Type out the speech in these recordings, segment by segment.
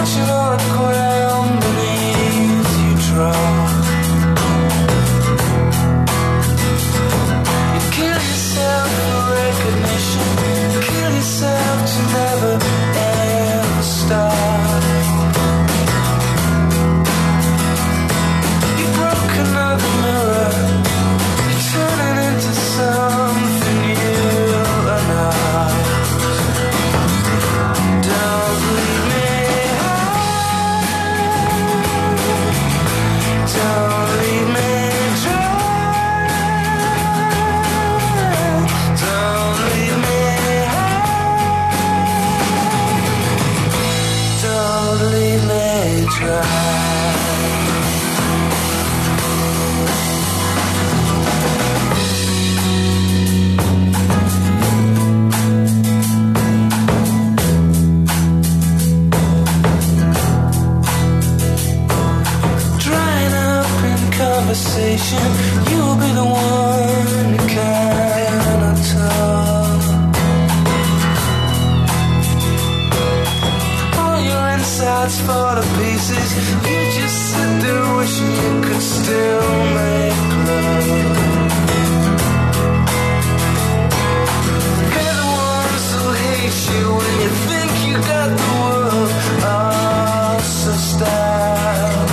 watching all the ground beneath you drop. You kill yourself for recognition, you kill yourself to never ever stop. You broke another mirror, you're turning into something you are not. Don't leave me high, don't leave me dry, don't leave me high, don't leave me dry. You'll be the one who cannot talk. All your insides fall to pieces. You just sit there wishing you could still make love. They're the ones who hate you when you think you got the world all sussed out.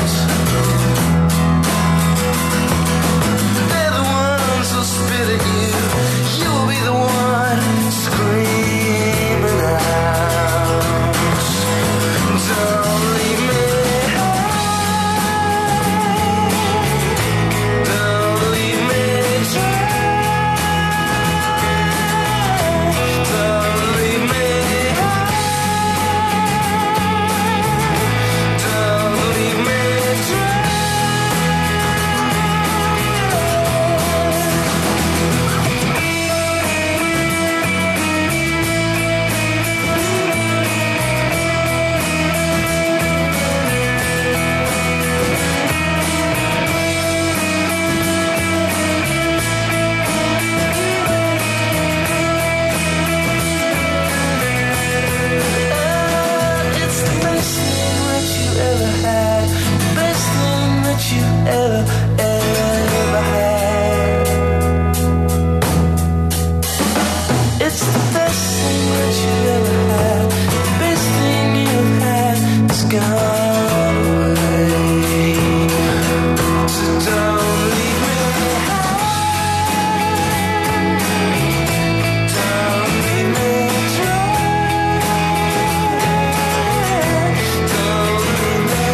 Spit at you, you'll be the one screaming out. Don't leave me high, don't leave me dry, don't leave me high, don't leave me dry. You ever had. It's the best thing that you ever had. The best thing you've had is gone away. So don't leave me high, don't leave me dry, don't leave me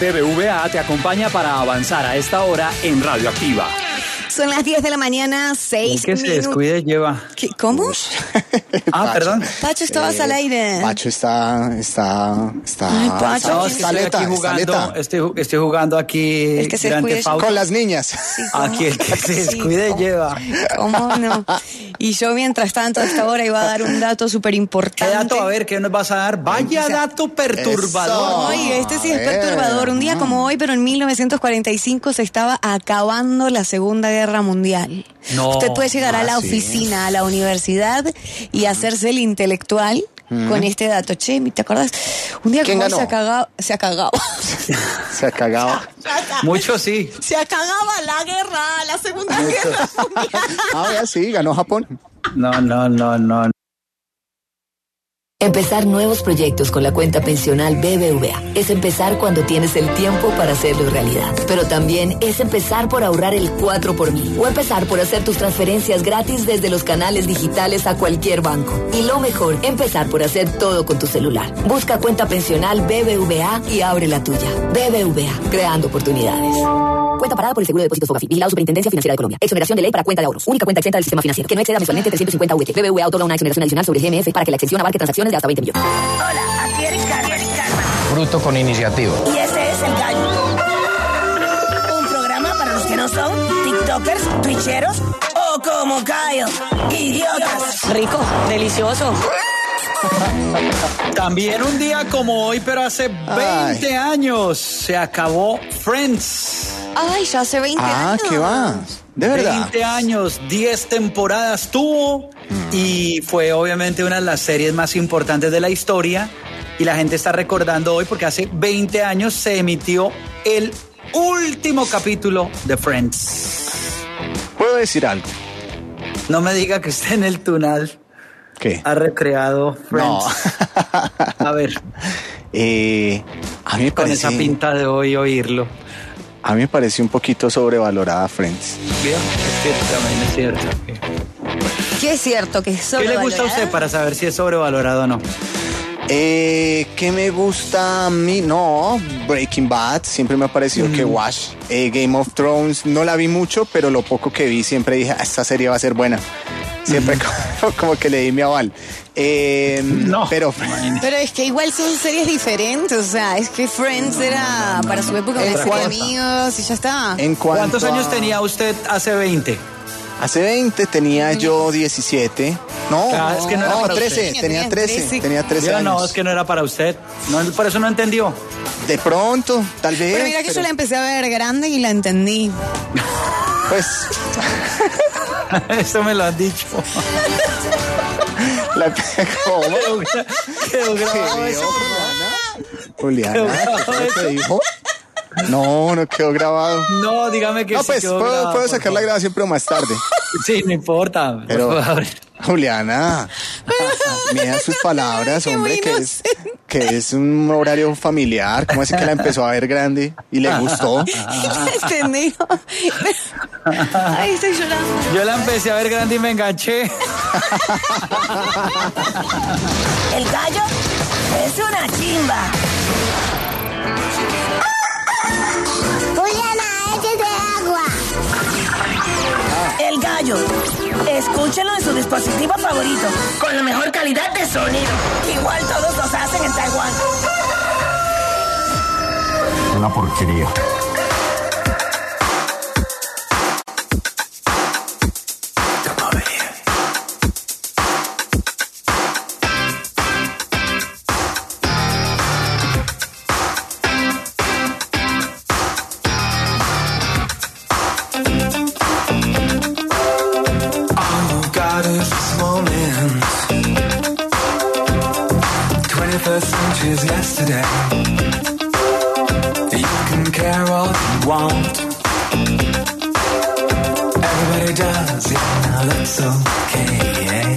BBVA te acompaña para avanzar a esta hora en Radioactiva. Son las 10 de la mañana, 6 que se minutos. descuide lleva. ¿Qué? ¿Cómo? Perdón. Pacho, estabas al aire. Pacho está. Ay, Pacho. No, es que estoy aquí jugando. Estoy jugando aquí. El que se Grand descuide Theft Auto. con las niñas. Sí, ¿cómo? Aquí el que se Sí, descuide ¿cómo? lleva. ¿Cómo no? Y yo, mientras tanto, a esta hora iba a dar un dato súper ¿Qué importante. dato? A ver, ¿qué nos vas a dar? Vaya dato perturbador. Oye, este sí es perturbador. Un día como hoy, pero en 1945 se estaba acabando la Segunda Guerra Mundial. No. Usted puede llegar a la sí. oficina, a la universidad y hacerse el intelectual con este dato. Che, ¿te acordás? Un día ¿Quién como hoy ganó? se acababa. Se cagaba. Mucho sí. Se acababa la guerra, la Segunda Guerra Mundial. Ya sí, ganó Japón. No. Empezar nuevos proyectos con la cuenta pensional BBVA es empezar cuando tienes el tiempo para hacerlo realidad. Pero también es empezar por ahorrar el 4 por 1000 o empezar por hacer tus transferencias gratis desde los canales digitales a cualquier banco. Y lo mejor, empezar por hacer todo con tu celular. Busca cuenta pensional BBVA y abre la tuya. BBVA, creando oportunidades. Cuenta parada por el Seguro de Depósitos Fogafi. Vigilado Superintendencia Financiera de Colombia. Exoneración de ley para cuenta de ahorros. Única cuenta exenta del sistema financiero. Que no exceda mensualmente 350 UF. BBVA otorga una exoneración adicional sobre GMF para que la exención abarque transacciones de hasta 20 millones. Hola, aquí Eric Carmen. Fruto con iniciativa. Y ese es El Gallo. Un programa para los que no son tiktokers, twitcheros o como Cayo, idiotas. Rico, delicioso. También un día como hoy, pero hace 20 años, se acabó Friends. Ay, ya hace 20 años. ¿Qué va? De verdad. 20 años, 10 temporadas tuvo y fue obviamente una de las series más importantes de la historia y la gente está recordando hoy porque hace 20 años se emitió el último capítulo de Friends. ¿Puedo decir algo? No me diga que usted en el túnel ¿Qué? ha recreado Friends. No. A ver, A mí me con esa parece, pinta de hoy oírlo. a mí me parece un poquito sobrevalorada Friends. ¿Vio? Es cierto. ¿Qué es cierto? Que es ¿Qué le gusta a usted para saber si es sobrevalorado o no? ¿Qué me gusta a mí? No, Breaking Bad, siempre me ha parecido que wash. Game of Thrones, no la vi mucho, pero lo poco que vi siempre dije, esta serie va a ser buena. Siempre como que le di mi aval. No. Pero Pero es que igual son series diferentes, o sea, es que Friends era para su época una serie de amigos y ya está. en cuanto ¿Cuántos años a- tenía usted hace 20? Hace 20 tenía yo 17. No, Claro, es que no era para 13, usted. tenía 13. Tenía 13 Yo, años. no, es que no era para usted. No, por eso no entendió. De pronto, tal vez. Pero mira que yo la empecé a ver grande y la entendí. Pues, Eso me lo han dicho. la ¿cómo? Quedó grabado ¿Qué eso. dijo, Juliana? ¿Qué fue lo que dijo? No quedó grabado. No, dígame que No, sí pues quedó puedo grabado, por sacar la favor. grabación, pero más tarde. Sí, no importa. Pero, Por favor. Juliana, mira sus palabras, Qué hombre, buenos. que es un horario familiar. ¿Cómo así que la empezó a ver grande y le gustó? ¿Entendí? Ay, estoy llorando. Yo la empecé a ver grande y me enganché. El Gallo es una chimba. Juliana, échate agua. El Gallo. Escúchenlo en su dispositivo favorito, con la mejor calidad de sonido. Igual todos los hacen en Taiwán. Una porquería. Oh God, it's this moment. 21st century's yesterday. You can care all you want. Everybody does, yeah, now that's okay.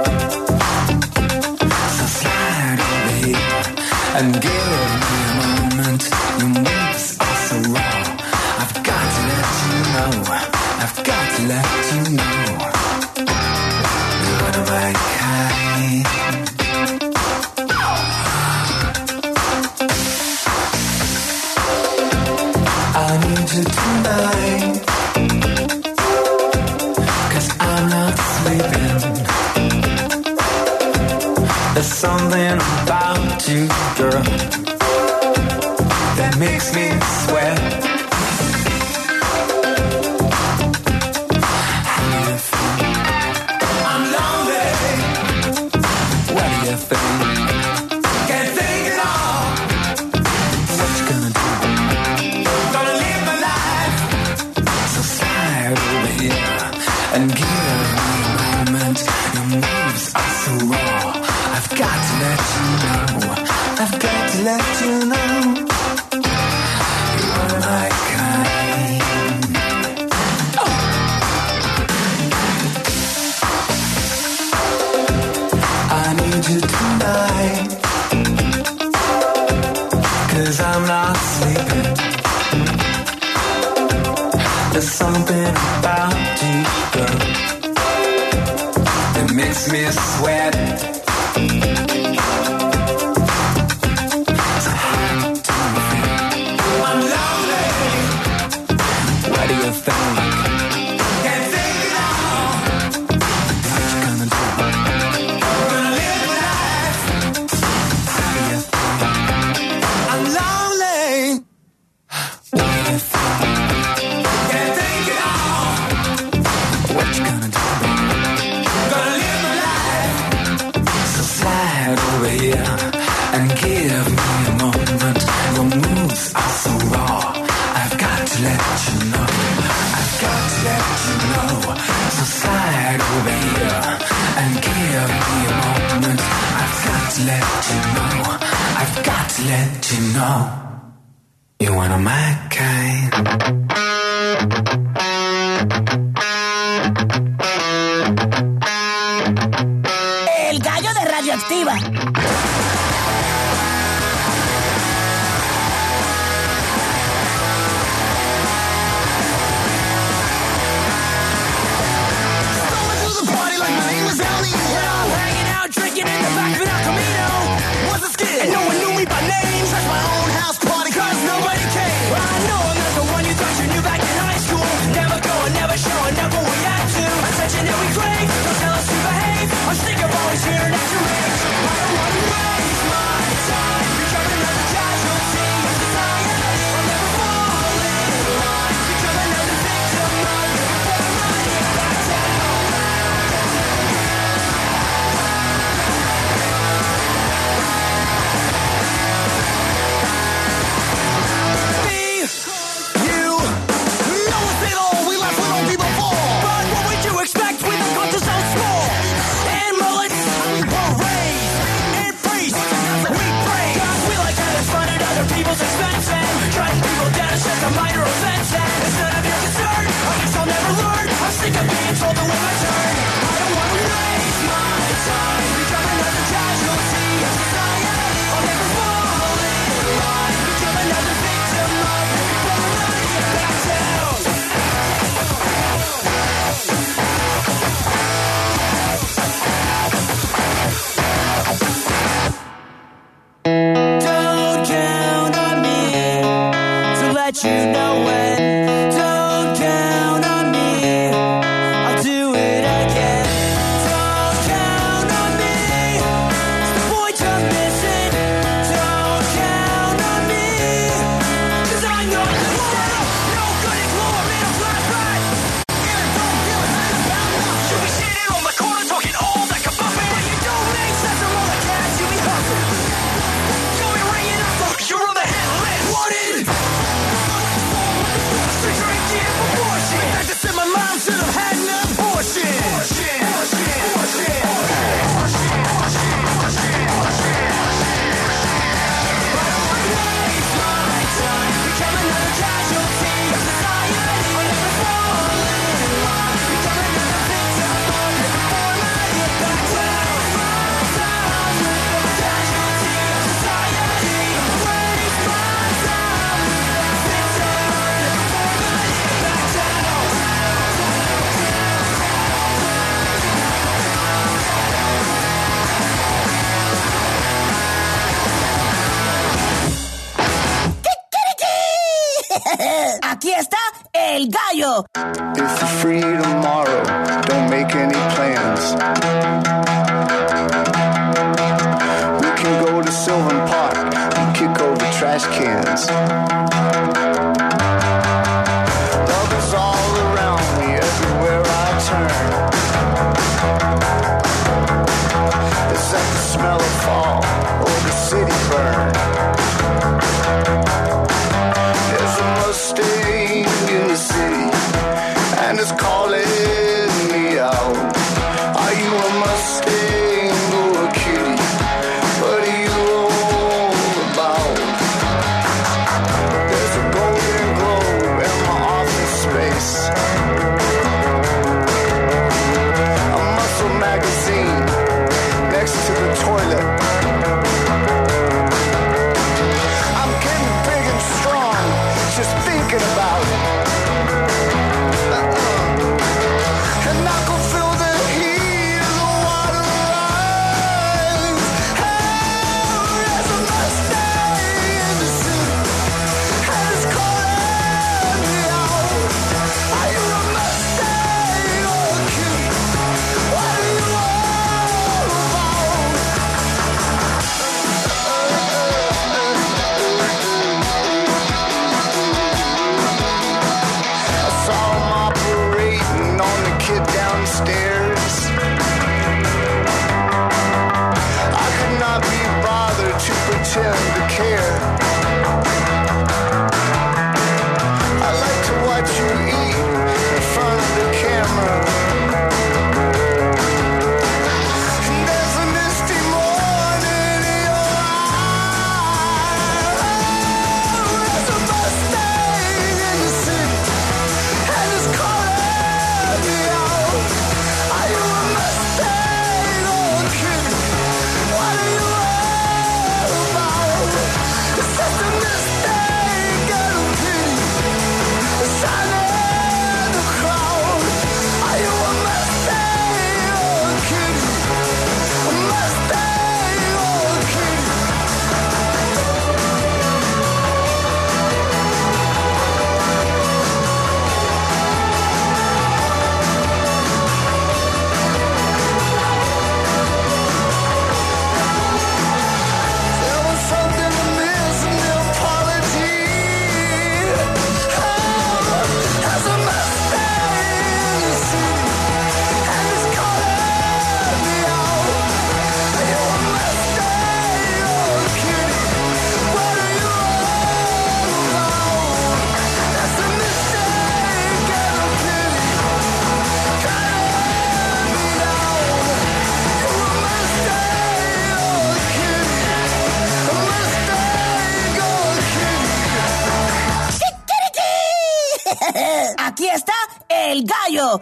So slide over here and give me a moment. Your moves are so raw. I've got to let you know. I've got to let you know. You're one of my kind. something about you, girl, that makes me sweat. I'm lonely. What do you think? Can't think at all. What you gonna do? Gonna live my life. So slide over here and give me a moment. Your moves are so raw. I've got to let you know. I've got to let you know. You are my kind. Oh. I need you tonight, 'cause I'm not sleeping. There's something about you, girl, that makes me sweat. I'm lonely. What do you think? Can't think at all. What you gonna do? Gonna live my life. What do you think? I'm lonely. What do you think? Can't think at all. What you gonna do? Gonna live my life. So slide over here and give me a moment. Your moves are so raw. I've got to let you know. I've got to let you know. So slide over here and give me a moment. I've got to let you know. I've got to let you know. You're one of my kind. El gallo de Radioactiva. Hanging out, drinking in the back of an El Camino. Was a skid, and no one knew me by name. Trashed my own house party, 'cause nobody came. I know I'm not the one you thought you knew back in high school. Never going, never showing, never we had to. Attention that we crave, don't tell us to behave. I'm sick of always hearing at your age. I don't want to waste my time becoming another casualty of society. I'll never fall in line, become another victim of it before I get back down. Told the way my turn. I don't want to waste my time become another casualty of society. I'll never fall in line, become another victim of it before I get back down. Don't count on me to let you know when. Don't count on me. I'll do it again. Don't count on me. It's the point I'm missing. Don't count on me. 'Cause I'm not the one. No good at glory, made of flat right. And I don't give a hell about nothing. You be sitting on the corner talking all that kabuffin. But you don't make sense of all the cats you be huffing. You'll be ringing up the you're on the hit list. What is it? Drinking abortion. I just said my mom should have had an abortion. Become another casualty of society. I'll never fall in line. Become another victim of it before I get back down. Casualty of society. Waste my time. Victim of it before I get back down. Aquí está el gallo. If you're free tomorrow, don't make any plans. trash cans. Love is all around me, everywhere I turn. Is that the smell of fall or the city burn? There's a Mustang in the city, and it's calling me out. Are you a Mustang or a kitty? What are you all about? There's a golden globe in my office space, a muscle magazine next to the toilet. I'm getting big and strong, just thinking about it. And I can feel the heat of the water rise. Oh, there's a Mustang in the city, and it's calling me out. Are you a Mustang or a kitty? What are you all about? I saw him operating on the kid downstairs. I could not be bothered to pretend to care. I like to watch you eat in front of the camera. And there's a misty morning in your eyes. There's a Mustang in the city, and it's calling me out. Are you a Mustang or a kitty? What are you all about? It's just a mistake and a pity, shining in the crowd. Are you a Mustang or a kitty? A Mustang or a kitty? There was something amiss in the apology. Oh, there's a Mustang in the city, and it's calling me out. Are you a Mustang or a kitty? What are you all about? That's a mistake and a pity, cutting me down. You a Mustang or a kitty? A Mustang or a kitty? ¡Kikiriki! Aquí está el gallo.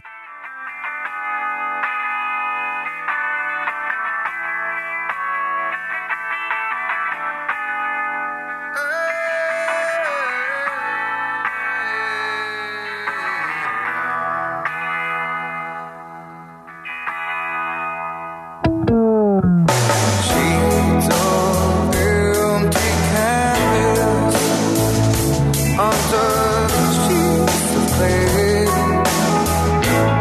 Sheets of empty canvas under sheets of clay.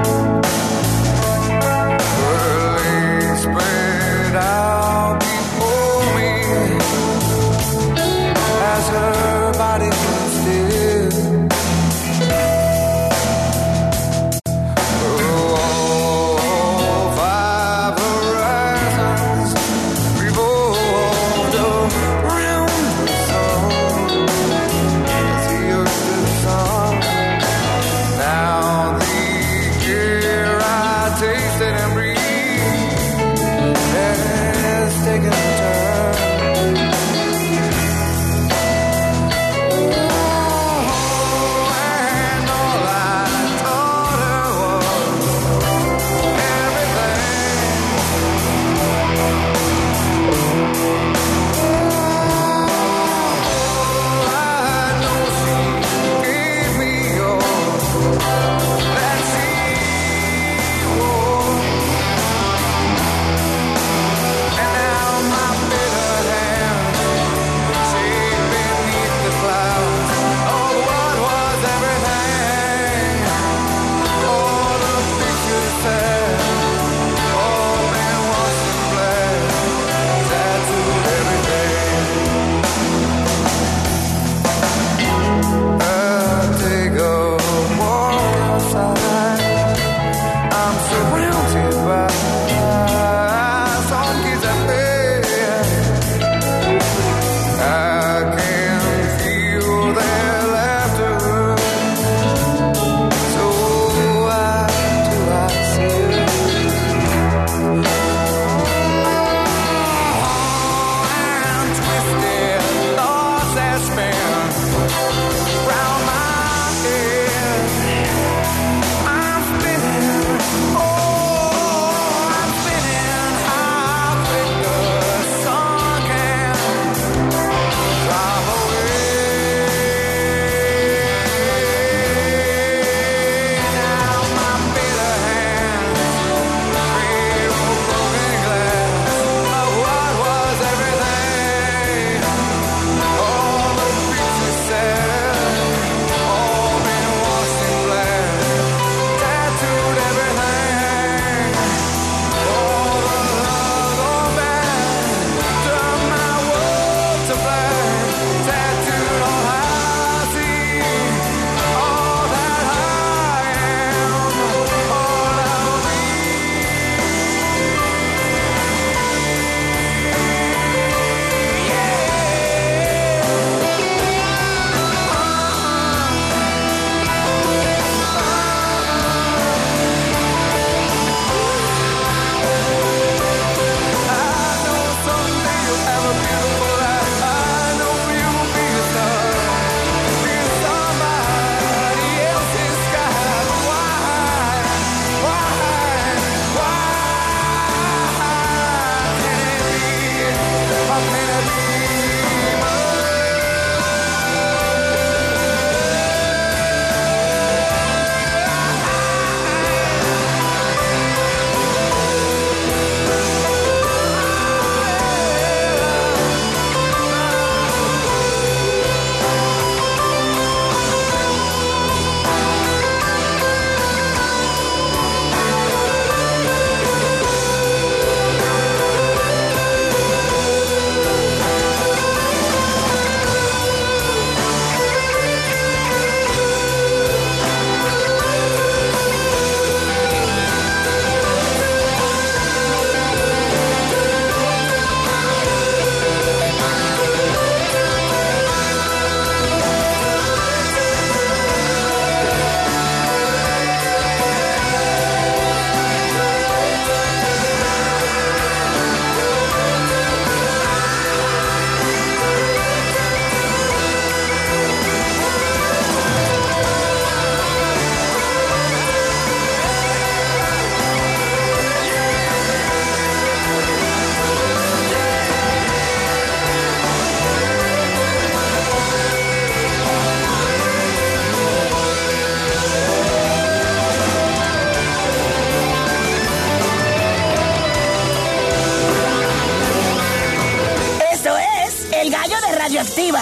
arriba.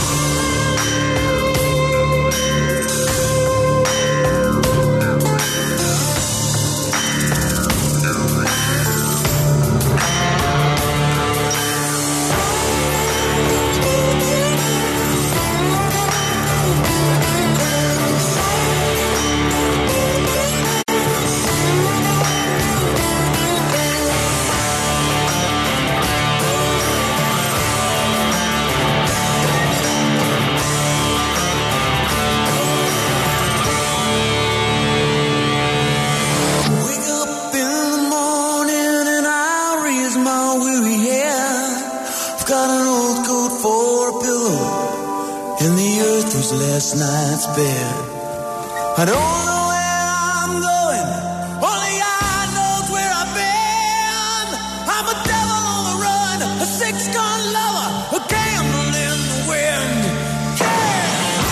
Wake up in the morning and I raise my weary head. I've got an old coat for a pillow, and the earth was last night's bed. I don't know where I'm going, only I knows where I've been. I'm a devil on the run, a six-gun lover, a gambler in the wind. Yeah!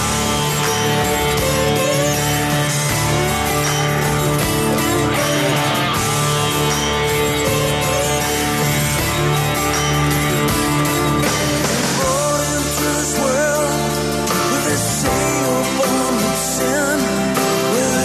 Brought into this world with this say abundant sin, where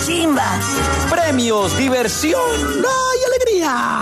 chimba. Premios, diversión, ¡ay, alegría!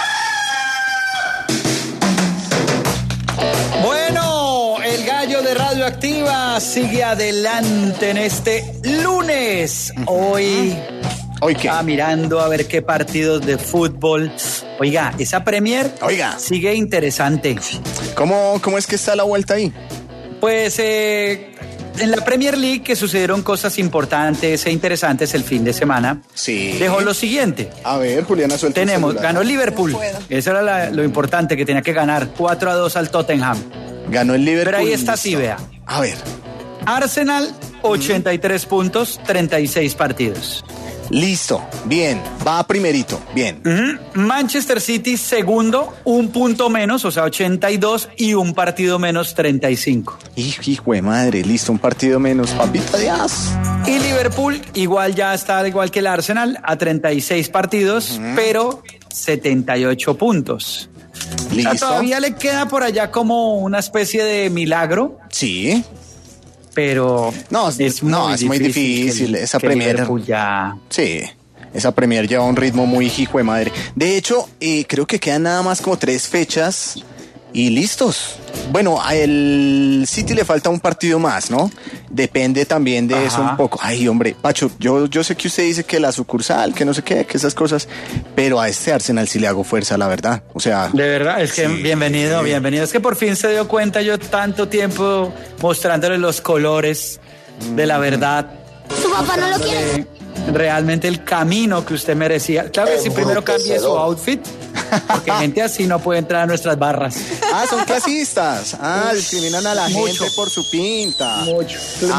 Bueno, el gallo de Radioactiva sigue adelante en este lunes. Hoy ¿Qué? mirando a ver qué partidos de fútbol. Oiga, esa Premier sigue interesante. ¿Cómo es que está la vuelta ahí? Pues en la Premier League que sucedieron cosas importantes e interesantes el fin de semana. Sí. Dejó lo siguiente. A ver, Juliana, suelta el Tenemos, celular. ganó el Liverpool. Eso era lo importante que tenía que ganar. 4-2 al Tottenham. Ganó el Liverpool. Pero ahí está, listo. sí, vea. A ver. Arsenal, 83 puntos, 36 partidos. Listo, bien, va primerito, bien. Manchester City, segundo, un punto menos, o sea, 82 y un partido menos, 35. Hijo de madre, listo, un partido menos, papita Dios. Y Liverpool, igual ya está igual que el Arsenal, a 36 partidos, pero 78 puntos. Listo. O sea, todavía le queda por allá como una especie de milagro. Sí. Pero es muy difícil esa que Premier. Liverpool ya... Sí, esa Premier lleva un ritmo muy hijo de madre. De hecho, creo que quedan nada más como 3 fechas y listos. Bueno, a el City le falta un partido más, ¿no? Depende también de eso un poco. Ay, hombre, Pacho, yo sé que usted dice que la sucursal, que no sé qué, que esas cosas, pero a este Arsenal sí le hago fuerza, la verdad. O sea... De verdad, es que bienvenido. Es que por fin se dio cuenta, yo tanto tiempo mostrándole los colores de la verdad. Su papá no lo quiere. Realmente el camino que usted merecía. Claro que si primero cambie su outfit, porque gente así no puede entrar a nuestras barras. Son clasistas. Discriminan a la gente por su pinta. Mucho.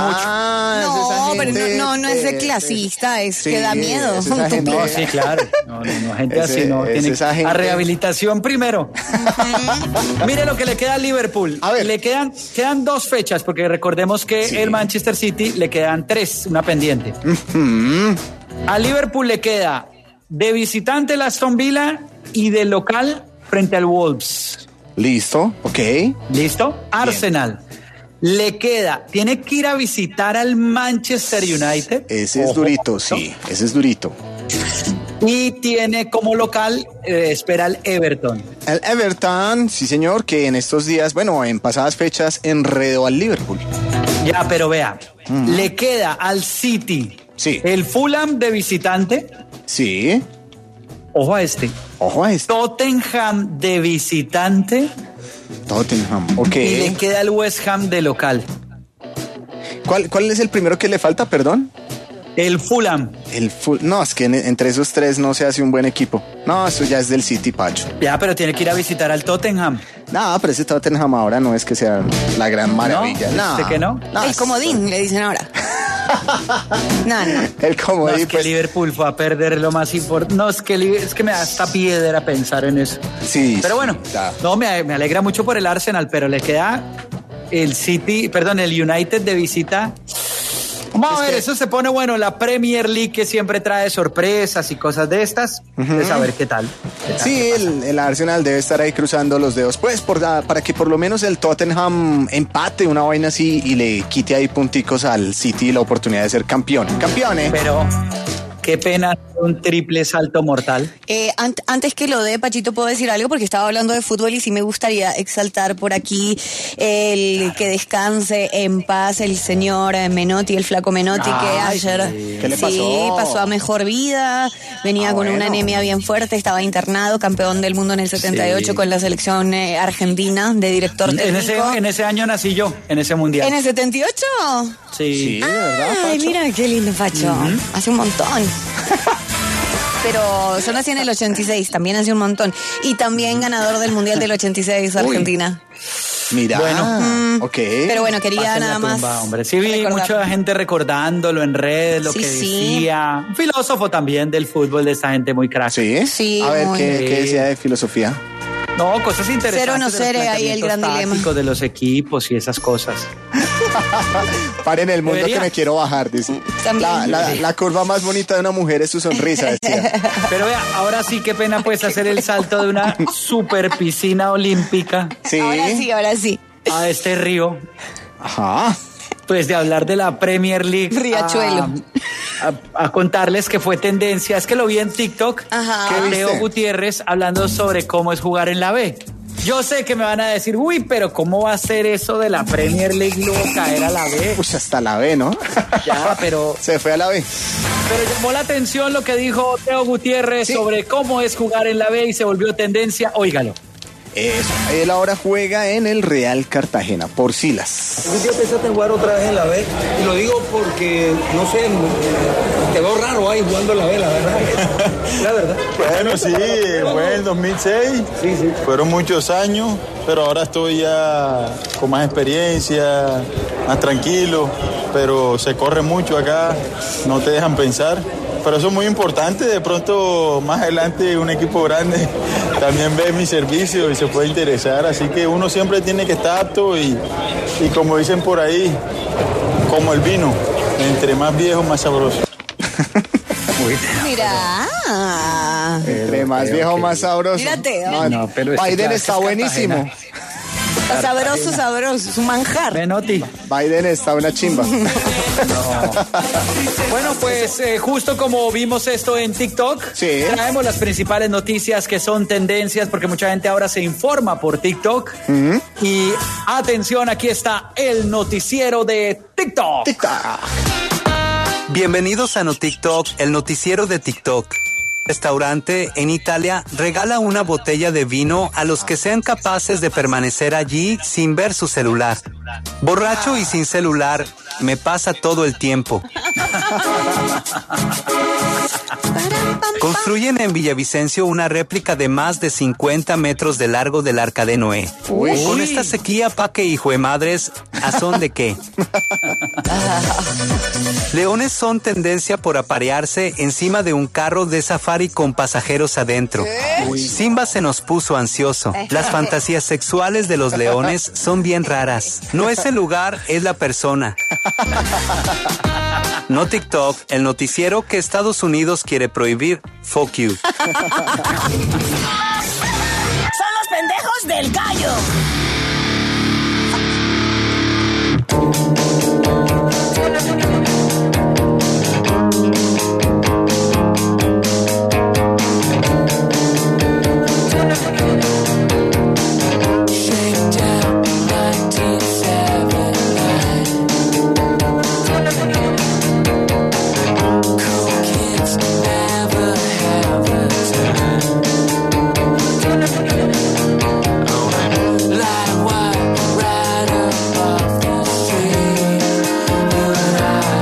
No, pero no es de clasista, es que da miedo. No, sí, claro. No, gente así no. Tiene a rehabilitación primero. Mire lo que le queda al Liverpool. A ver. Le quedan 2 fechas, porque recordemos que el Manchester City le quedan 3, una pendiente. A Liverpool le queda de visitante el Aston Villa y de local frente al Wolves. Listo, ok. ¿Listo? Arsenal. Le queda, tiene que ir a visitar al Manchester United. Ese es durito, sí, ese es durito. Y tiene como local, espera el Everton. El Everton, sí señor, que en estos días, bueno, en pasadas fechas, enredó al Liverpool. Ya, pero vea, le queda al City. Sí. El Fulham de visitante. Sí. Ojo a este. Tottenham de visitante. Tottenham, ok. Y le queda el West Ham de local. ¿Cuál es el primero que le falta, perdón? El Fulham. No, es que entre esos 3 no se hace un buen equipo. No, eso ya es del City, Pacho. Ya, pero tiene que ir a visitar al Tottenham. No, pero ese Tottenham ahora no es que sea la gran maravilla. ¿No? ¿De qué no? El comodín, le dicen ahora. No. El comodín, es que Liverpool fue a perder lo más importante. No, es que me da hasta piedra pensar en eso. Sí. Pero bueno, no, me alegra mucho por el Arsenal, pero le queda el United de visita. Vamos a ver, eso se pone bueno. La Premier League, que siempre trae sorpresas y cosas de estas, de saber qué tal. Sí, el Arsenal debe estar ahí cruzando los dedos, pues, para que por lo menos el Tottenham empate una vaina así y le quite ahí punticos al City la oportunidad de ser campeón. ¡Campeón, Pero qué pena un triple salto mortal. Antes que lo de Pachito, ¿puedo decir algo? Porque estaba hablando de fútbol y sí me gustaría exaltar por aquí el que descanse en paz el señor Menotti, el flaco Menotti, que ayer ¿Qué le pasó? Pasó a mejor vida, venía con una anemia bien fuerte, estaba internado, campeón del mundo en el 78 con la selección argentina de director técnico. En ese año nací yo, en ese mundial. ¿En el 78? Sí, de verdad, Pacho. Ay, mira qué lindo, Pacho. Hace un montón. Pero yo nací en el 86, también hace un montón. Y también ganador del Mundial del 86, Argentina. Mira, bueno, ok. Pero bueno, quería nada tumba, más. Hombre. Sí, vi mucha gente recordándolo en redes, lo Sí, que sí. decía. Un filósofo también del fútbol, de esta gente muy crack. ¿Sí? Sí, A ver, muy ¿qué bien. decía de filosofía? No, cosas interesantes. Ser o no de los ser, ahí el gran planteamientos dilema. tácticos de los equipos y esas cosas. Paren el mundo Debería. que me quiero bajar, dice. También. La curva más bonita de una mujer es su sonrisa, decía. Pero vea, ahora sí, qué pena pues hacer el salto de una super piscina olímpica Sí. Ahora sí. a este río. Ajá. Pues de hablar de la Premier League. Riachuelo. a contarles que fue tendencia, es que lo vi en TikTok, Ajá. que ¿Qué Leo viste? Gutiérrez hablando sobre cómo es jugar en la B. Yo sé que me van a decir, uy, pero ¿cómo va a ser eso de la Premier League y luego caer a la B? Uy, hasta la B, ¿no? Ya, pero Se fue a la B. llamó la atención lo que dijo Leo Gutiérrez sobre cómo es jugar en la B y se volvió tendencia. Óigalo. Eso. Él ahora juega en el Real Cartagena, por Silas. ¿Un día pensaste en jugar otra vez en la B? Y lo digo porque, no sé, te veo raro ahí jugando en la B, la verdad. La verdad. Bueno, sí, fue en el 2006. Sí, sí. Fueron muchos años, pero ahora estoy ya con más experiencia, más tranquilo, pero se corre mucho acá, no te dejan pensar. Pero eso es muy importante, de pronto más adelante un equipo grande también ve mi servicio y se puede interesar, así que uno siempre tiene que estar apto y como dicen por ahí, como el vino, entre más viejo más sabroso. Mira. Entre más viejo, más sabroso. Mira, Teo. No, pero es que Biden claro, está es buenísimo. Cartagena. Está sabroso, sabroso. Es un manjar. Menotti. Biden está una chimba. Bueno, pues justo como vimos esto en TikTok, Sí. traemos las principales noticias que son tendencias porque mucha gente ahora se informa por TikTok. Y atención, aquí está el noticiero de TikTok. Tic-tac. Bienvenidos a NoTikTok, el noticiero de TikTok. Restaurante en Italia regala una botella de vino a los que sean capaces de permanecer allí sin ver su celular. Borracho y sin celular, me pasa todo el tiempo. Construyen en Villavicencio una réplica de más de 50 metros de largo del Arca de Noé. Con esta sequía, pa' que hijo de madres, ¿a son de qué? Leones son tendencia por aparearse encima de un carro de safari con pasajeros adentro. Simba se nos puso ansioso. Las fantasías sexuales de los leones son bien raras. No es el lugar, es la persona. No TikTok, el noticiero que Estados Unidos quiere prohibir. Fuck you. Son los pendejos del gallo. Like what right above the street, you and I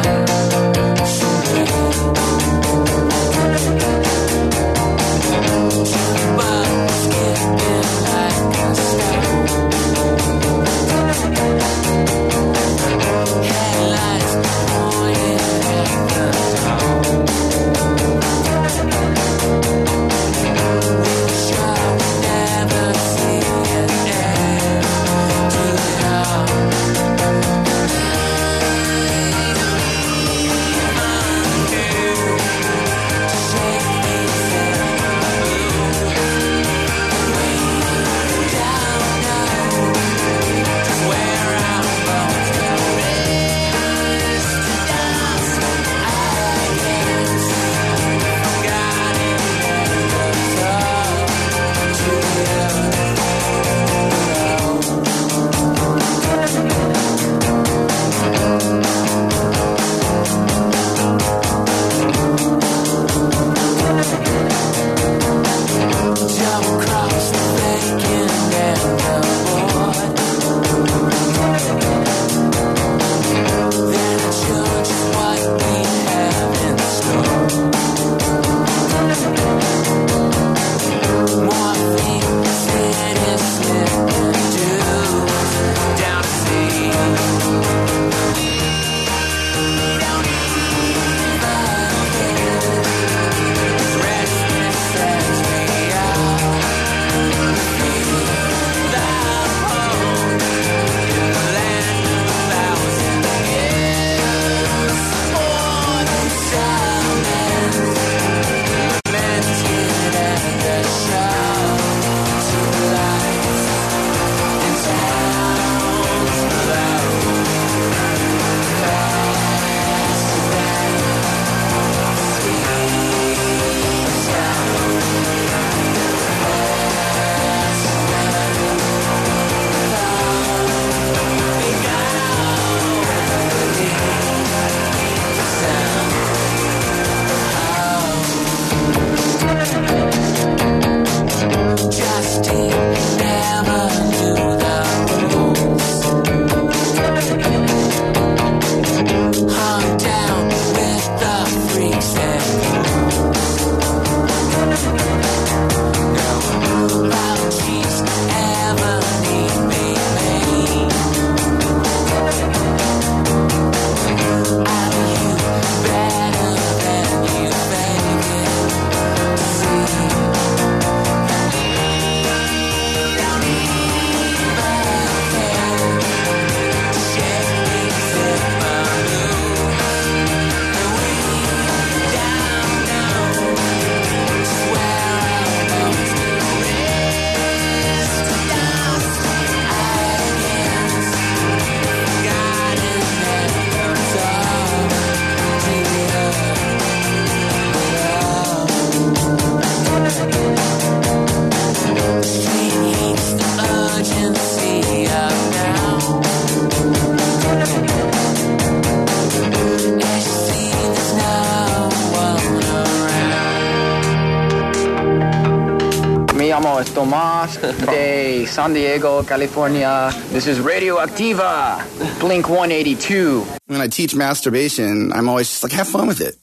llamo Tomás de San Diego, California. This is Radioactiva, Blink 182. When I teach masturbation, I'm always just like, have fun with it.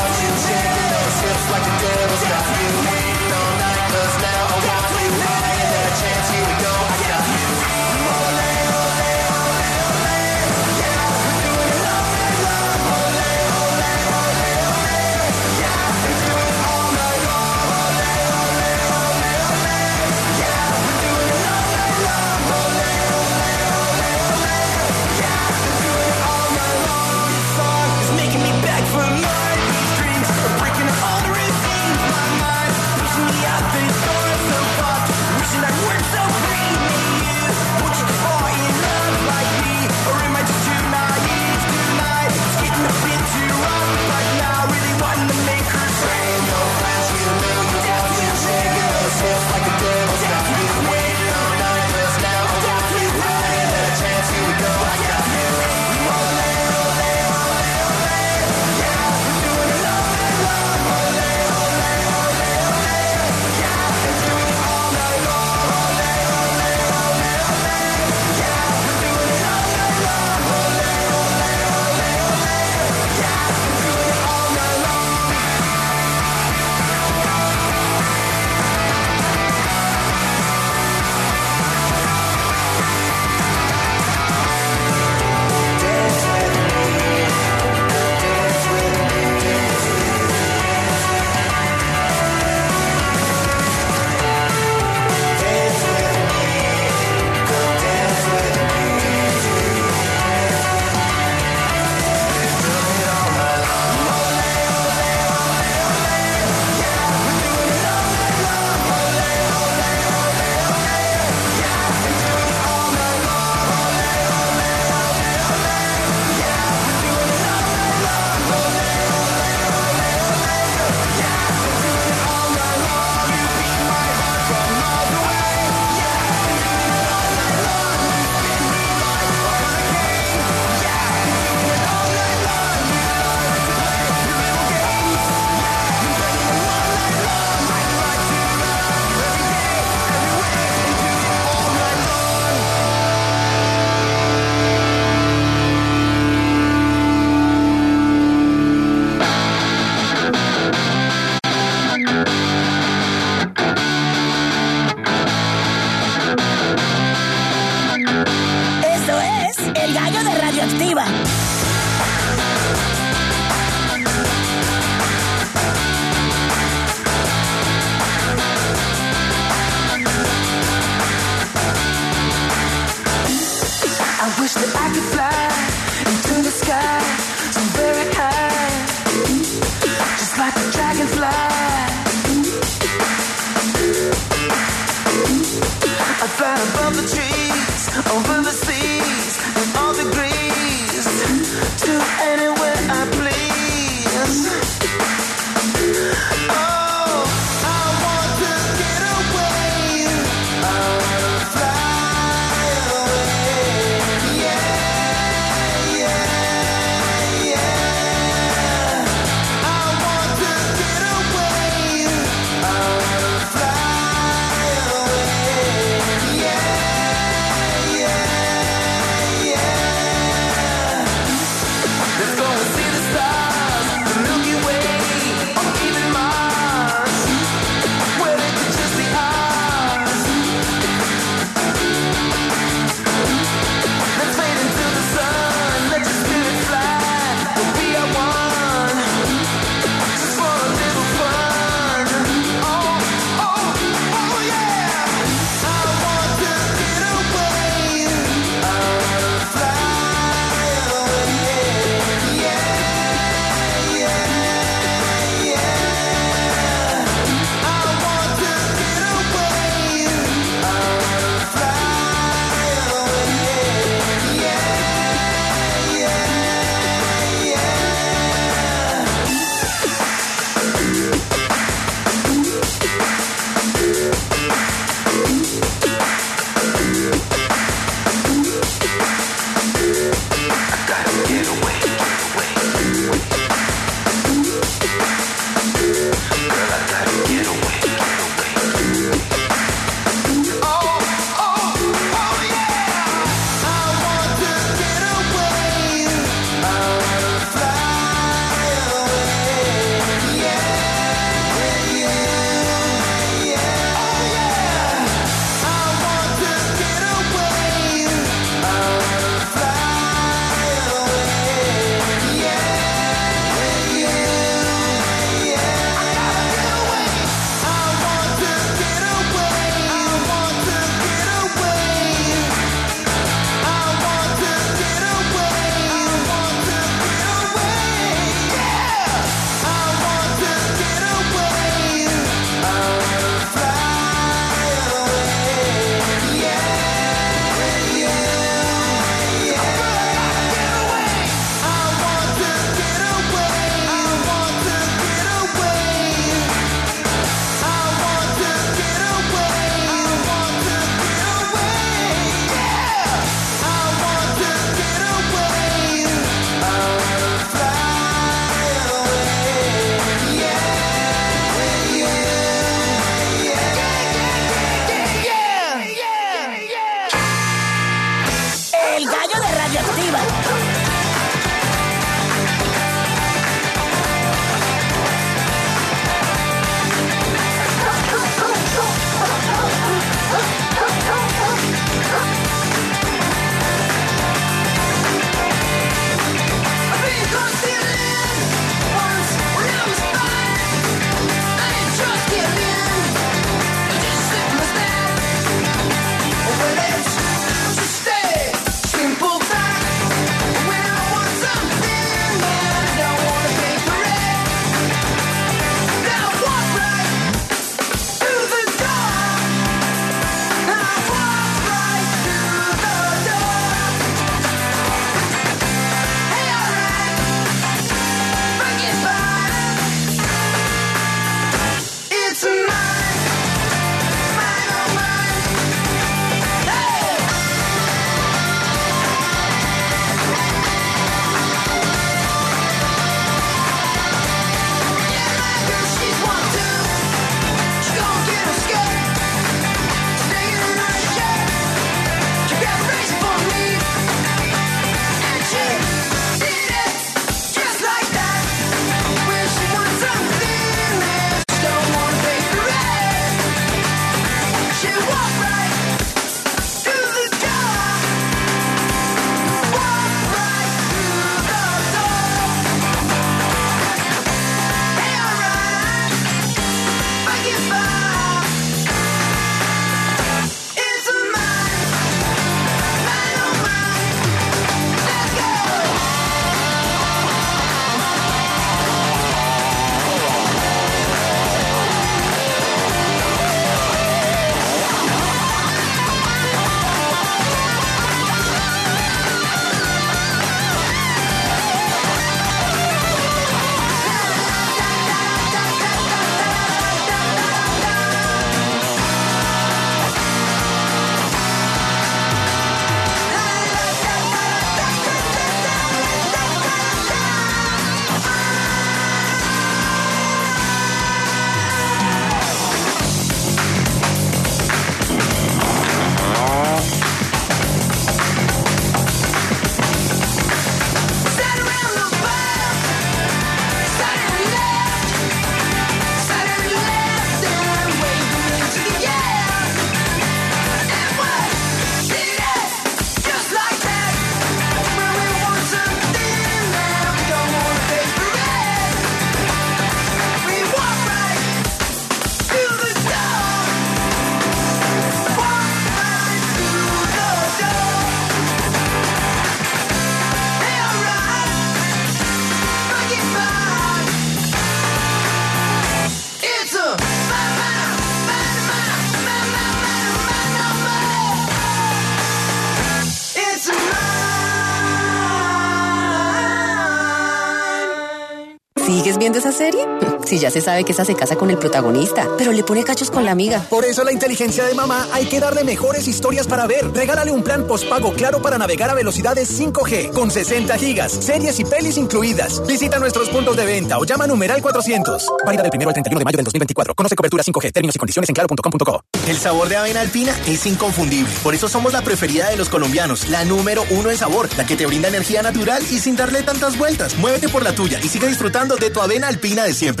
¿Sigues viendo esa serie? Si ya se sabe que esa se casa con el protagonista, pero le pone cachos con la amiga. Por eso la inteligencia de mamá hay que darle mejores historias para ver. Regálale un plan postpago Claro para navegar a velocidades 5G con 60 gigas, series y pelis incluidas. Visita nuestros puntos de venta o llama numeral 400. Válida del 1 al 31 de mayo del 2024. Conoce cobertura 5G, términos y condiciones en claro.com.co. El sabor de avena alpina es inconfundible. Por eso somos la preferida de los colombianos, la número 1 en sabor, la que te brinda energía natural y sin darle tantas vueltas. Muévete por la tuya y sigue disfrutando de tu avena alpina de siempre.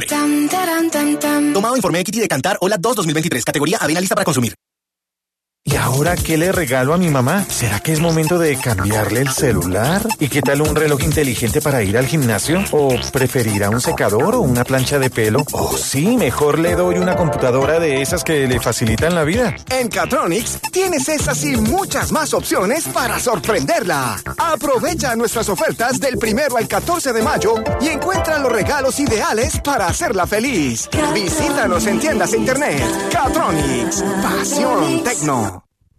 Tomado informe Equity de Cantar Hola 2 2023, categoría avena lista para consumir. ¿Y ahora qué le regalo a mi mamá? ¿Será que es momento de cambiarle el celular? ¿Y qué tal un reloj inteligente para ir al gimnasio? ¿O preferirá un secador o una plancha de pelo? ¿O sí, mejor le doy una computadora de esas que le facilitan la vida? En Catronics tienes esas y muchas más opciones para sorprenderla. Aprovecha nuestras ofertas del 1 al 14 de mayo y encuentra los regalos ideales para hacerla feliz. Visítanos en tiendas e internet. Catronics, pasión tecno.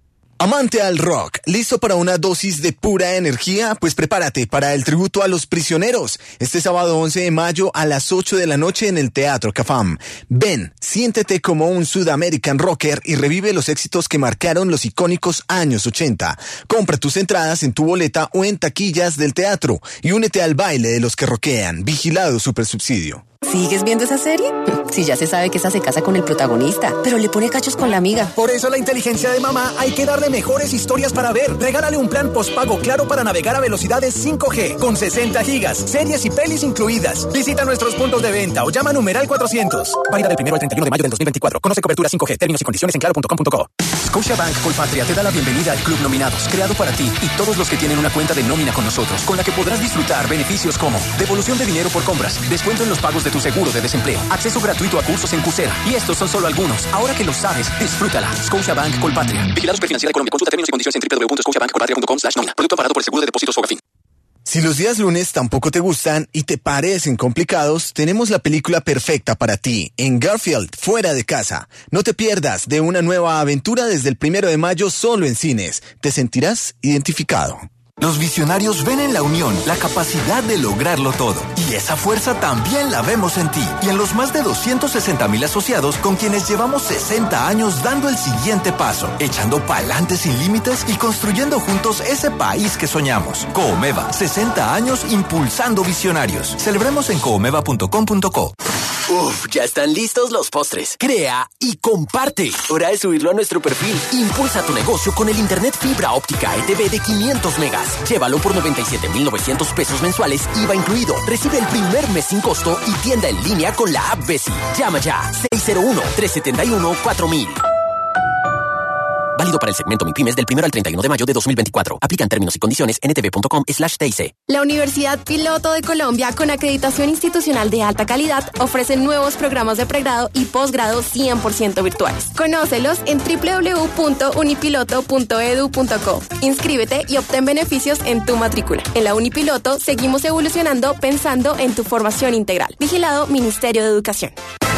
Amante al rock, ¿listo para una dosis de pura energía? Pues prepárate para el tributo a los prisioneros, este sábado 11 de mayo a las 8 de la noche en el Teatro Cafam. Ven, siéntete como un Sudamerican rocker y revive los éxitos que marcaron los icónicos años 80. Compra tus entradas en tu boleta o en taquillas del teatro y únete al baile de los que rockean. Vigilado Supersubsidio. ¿Sigues viendo esa serie? Si ya se sabe que esa se casa con el protagonista, pero le pone cachos con la amiga. Por eso la inteligencia de mamá hay que darle mejores historias para ver. Regálale un plan postpago Claro para navegar a velocidades 5G con 60 gigas, series y pelis incluidas. Visita nuestros puntos de venta o llama numeral 400. Válida del 1 al 31 de mayo del 2024. Conoce cobertura 5G, términos y condiciones en claro.com.co. Scotiabank Colpatria te da la bienvenida al Club Nominados, creado para ti y todos los que tienen una cuenta de nómina con nosotros, con la que podrás disfrutar beneficios como devolución de dinero por compras, descuento en los pagos de tu seguro de desempleo, acceso gratuito a cursos en Coursera. Y estos son solo algunos. Ahora que lo sabes, disfrútala. Scotiabank Colpatria. Vigilado Superfinanciera de Colombia. Consulta términos y condiciones en www.scotiabankcolpatria.com/nómina. Producto avalado por el Seguro de Depósitos Fogafín. Si los días lunes tampoco te gustan y te parecen complicados, tenemos la película perfecta para ti, en Garfield, Fuera de Casa. No te pierdas de una nueva aventura desde el 1 de mayo solo en cines. Te sentirás identificado. Los visionarios ven en la unión la capacidad de lograrlo todo. Y esa fuerza también la vemos en ti y en los más de 260,000 asociados con quienes llevamos 60 años dando el siguiente paso, echando pa'lante sin límites y construyendo juntos ese país que soñamos. Coomeva, 60 años impulsando visionarios. Celebremos en coomeva.com.co. Uf, ya están listos los postres. Crea y comparte. Hora de subirlo a nuestro perfil. Impulsa tu negocio con el internet fibra óptica ETV de 500 megas. Llévalo por 97,900 pesos mensuales, IVA incluido. Recibe el primer mes sin costo y tienda en línea con la app Besi. Llama ya 601-371-4000. Válido para el segmento MIPYMES del 1 al 31 de mayo de 2024. Aplican términos y condiciones en ntv.com/TIC. La Universidad Piloto de Colombia, con acreditación institucional de alta calidad, ofrece nuevos programas de pregrado y posgrado 100% virtuales. Conócelos en www.unipiloto.edu.co. Inscríbete y obtén beneficios en tu matrícula. En la Unipiloto seguimos evolucionando pensando en tu formación integral. Vigilado Ministerio de Educación.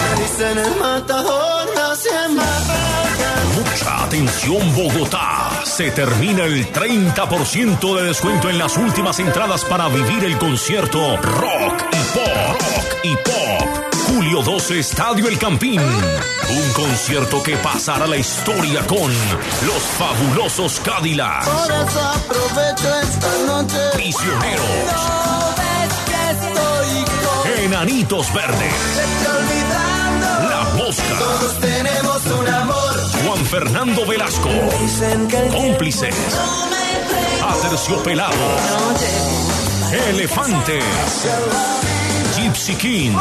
Mucha atención, Bogotá. Se termina el 30% de descuento en las últimas entradas para vivir el concierto Rock y Pop. Julio 12, Estadio El Campín. Un concierto que pasará a la historia con los fabulosos Cadillacs. Por eso aprovecho esta noche. Prisioneros. Enanitos Verdes. La Mosca. Todos tenemos un amor. Juan Fernando Velasco. Cómplices. Aterciopelado. Elefantes. Gypsy King.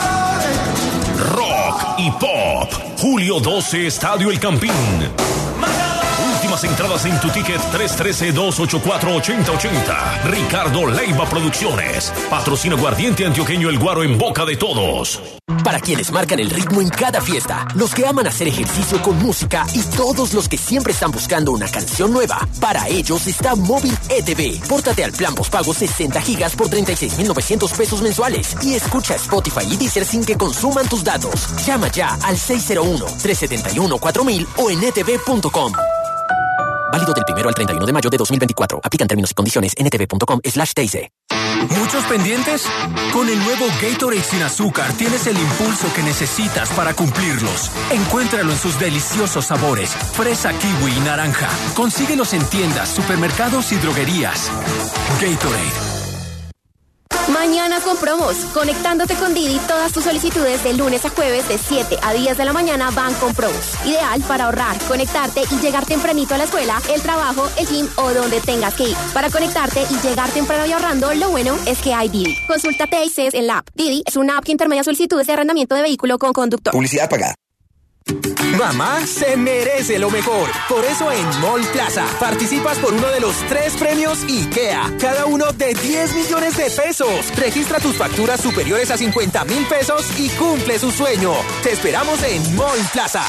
Rock y Pop. Julio 12, Estadio El Campín. Últimas entradas en tu ticket 313-284-8080. Ricardo Leiva Producciones. Patrocina Aguardiente Antioqueño El Guaro en boca de todos. Para quienes marcan el ritmo en cada fiesta, los que aman hacer ejercicio con música y todos los que siempre están buscando una canción nueva, para ellos está Móvil ETV. Pórtate al plan postpago 60 gigas por 36,900 pesos mensuales y escucha Spotify y Deezer sin que consuman tus datos. Llama ya al 601-371-4000 o en etv.com. Válido del 1 al 31 de mayo de 2024. Aplican términos y condiciones en ntv.com/TIC. ¿Muchos pendientes? Con el nuevo Gatorade sin azúcar tienes el impulso que necesitas para cumplirlos. Encuéntralo en sus deliciosos sabores, fresa, kiwi y naranja. Consíguelos en tiendas, supermercados y droguerías. Gatorade. Mañanas con promos. Conectándote con Didi, todas tus solicitudes de lunes a jueves de 7 a 10 de la mañana van con promos. Ideal para ahorrar, conectarte y llegar tempranito a la escuela, el trabajo, el gym o donde tengas que ir. Para conectarte y llegar temprano y ahorrando, lo bueno es que hay Didi. Consulta TICs en la app. Didi es una app que intermedia solicitudes de arrendamiento de vehículo con conductor. Publicidad pagada. Mamá se merece lo mejor. Por eso en Mall Plaza participas por uno de los 3 premios IKEA, cada uno de 10 millones de pesos. Registra tus facturas superiores a 50,000 pesos y cumple su sueño. Te esperamos en Mall Plaza.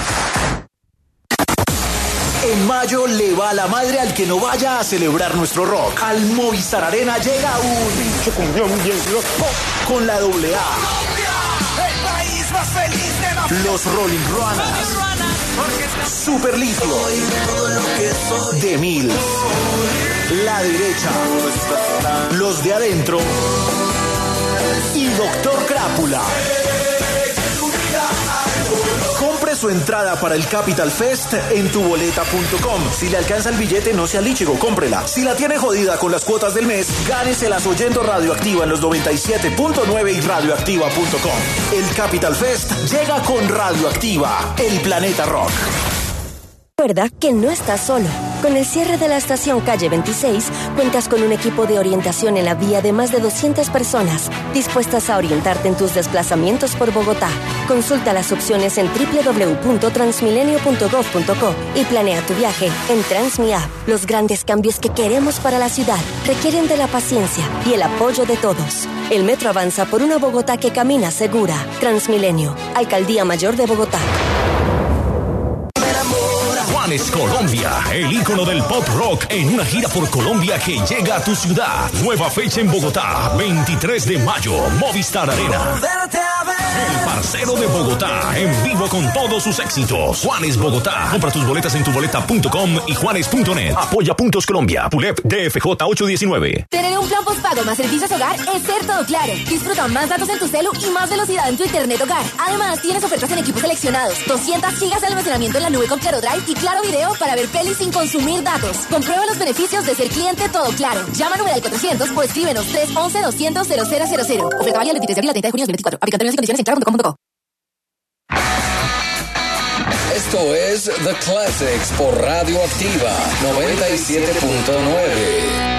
En mayo le va la madre al que no vaya a celebrar nuestro rock. Al Movistar Arena llega con la AA. El país más feliz de la... Los Rolling Ruanas, Super Litio, De Mil, La Derecha, Los de Adentro y Doctor Crápula. Compre su entrada para el Capital Fest en tuboleta.com. Si le alcanza el billete, no sea líchigo, cómprela. Si la tiene jodida con las cuotas del mes, gáneselas oyendo Radioactiva en los 97.9 y radioactiva.com. El Capital Fest llega con Radioactiva, el planeta rock. Recuerda que no estás solo. Con el cierre de la estación Calle 26, cuentas con un equipo de orientación en la vía de más de 200 personas, dispuestas a orientarte en tus desplazamientos por Bogotá. Consulta las opciones en www.transmilenio.gov.co y planea tu viaje en TransmiApp. Los grandes cambios que queremos para la ciudad requieren de la paciencia y el apoyo de todos. El metro avanza por una Bogotá que camina segura. Transmilenio, Alcaldía Mayor de Bogotá. Juanes Colombia, el ícono del pop rock en una gira por Colombia que llega a tu ciudad. Nueva fecha en Bogotá, 23 de mayo, Movistar Arena. El parcero de Bogotá, en vivo con todos sus éxitos. Juanes Bogotá. Compra tus boletas en tuboleta.com y juanes.net. Apoya Puntos Colombia. Pulep DFJ 819. Tener un plan postpago más servicios hogar es ser todo claro. Disfruta más datos en tu celu y más velocidad en tu internet hogar. Además, tienes ofertas en equipos seleccionados, 200 gigas de almacenamiento en la nube con Claro Drive y Claro Video para ver pelis sin consumir datos. Comprueba los beneficios de ser cliente todo claro. Llama al numeral 400 o escríbenos 311-200-0000. Oferta válida el 23 de abril al 30 de junio de 2024. Aplicante términos y condiciones en claro.com.co. Esto es The Classics por Radioactiva 97.9.